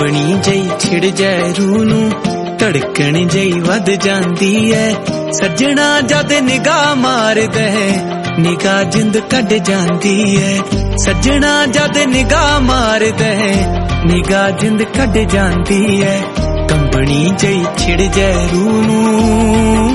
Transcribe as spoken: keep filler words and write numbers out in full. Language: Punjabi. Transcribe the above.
ਕੰਬਣੀ ਜਈ ਛਿੜ ਜਾਏ ਰੂਹ ਨੂੰ, ਧੜਕਣ ਜਈ ਵੱਧ ਜਾਂਦੀ ਐ। ਸੱਜਣਾ ਜਦ ਨਿਗਾਹ ਮਾਰਦਾ ਨਿਗਾਹ ਜਿੰਦ ਕੱਢ ਜਾਂਦੀ ਐ। ਸੱਜਣਾ ਜਦ ਨਿਗਾਹ ਮਾਰਦਾ ਨਿਗਾਹ ਜਿੰਦ ਕੱਢ ਜਾਂਦੀ ਐ। ਕੰਬਣੀ ਜਈ ਛਿੜ ਜਾਏ ਰੂਹ ਨੂੰ।